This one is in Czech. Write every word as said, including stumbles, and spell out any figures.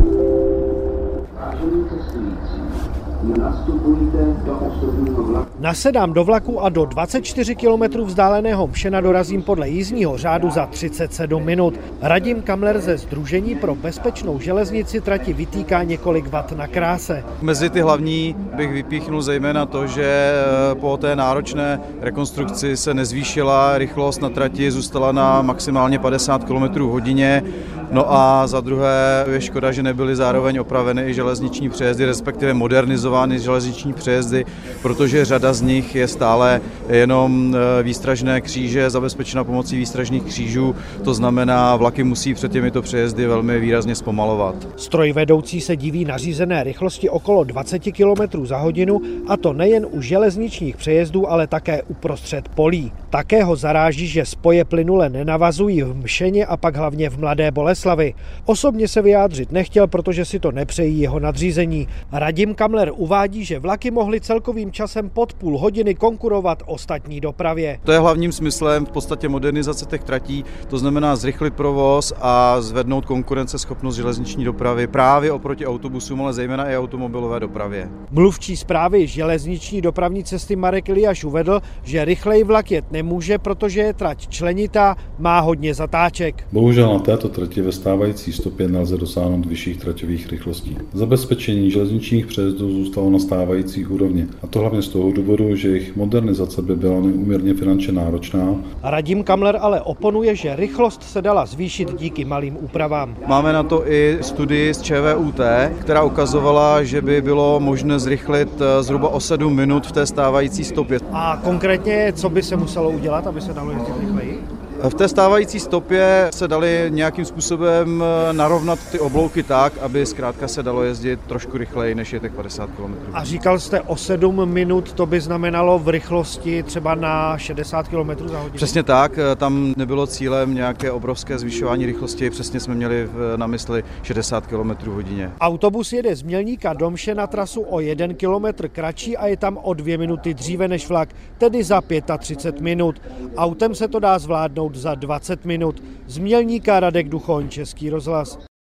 Nasedám do vlaku a do dvacet čtyři kilometrů vzdáleného Mšena dorazím podle jízdního řádu za třicet sedm minut. Radim Kamler ze Sdružení pro bezpečnou železnici trati vytýká několik vat na kráse. Mezi ty hlavní bych vypíchnul zejména to, že po té náročné rekonstrukci se nezvýšila rychlost na trati, zůstala na maximálně padesát kilometrů hodině. No a za druhé je škoda, že nebyly zároveň opraveny i železniční přejezdy, respektive modernizovány železniční přejezdy, protože řada z nich je stále jenom výstražné kříže, zabezpečena pomocí výstražných křížů, to znamená, vlaky musí před těmito přejezdy velmi výrazně zpomalovat. Strojvedoucí se diví nařízené rychlosti okolo dvacet kilometrů za hodinu, a to nejen u železničních přejezdů, ale také uprostřed polí. Také ho zaráží, že spoje plynule nenavazují v Mšeně a pak hlavně v Mladé Boleslavi. Osobně se vyjádřit nechtěl, protože si to nepřejí jeho nadřízení. Radim Kamler uvádí, že vlaky mohly celkovým časem pod půl hodiny konkurovat ostatní dopravě. To je hlavním smyslem v podstatě modernizace těch tratí, to znamená zrychlit provoz a zvednout konkurenceschopnost železniční dopravy právě oproti autobusům, ale zejména i automobilové dopravě. Mluvčí správy železniční dopravní cesty Marek Liaš uvedl, že rychleji vlak jet nemůže, protože je trať členitá, má hodně zatáček. Bohužel na této trati ve stávající stopě nelze dosáhnout vyšších traťových rychlostí. Zabezpečení železničních přejezdů zůstalo na stávající úrovni, a to hlavně z toho důvodu, že jejich modernizace by byla neúměrně finančně náročná. Radim Kamler ale oponuje, že rychlost se dala zvýšit díky malým úpravám. Máme na to i studii z ČVUT, která ukazovala, že by bylo možné zrychlit zhruba o sedm minut v té stávající stopě. A konkrétně, co by se muselo udělat, aby se dalo jezdit rychleji? V té stávající stopě se daly nějakým způsobem narovnat ty oblouky tak, aby zkrátka se dalo jezdit trošku rychleji, než je těch padesát kilometrů. A říkal jste o sedm minut, to by znamenalo v rychlosti třeba na šedesát kilometrů za hodinu? Přesně tak, tam nebylo cílem nějaké obrovské zvyšování rychlosti, přesně jsme měli na mysli šedesát kilometrů hodině. Autobus jede z Mělníka do Mše na trasu o jeden kilometr kratší a je tam o dvě minuty dříve než vlak, tedy za třicet pět minut. Autem se to dá zvládnout za dvacet minut. Z Mělníka Radek Duchoň, Český rozhlas.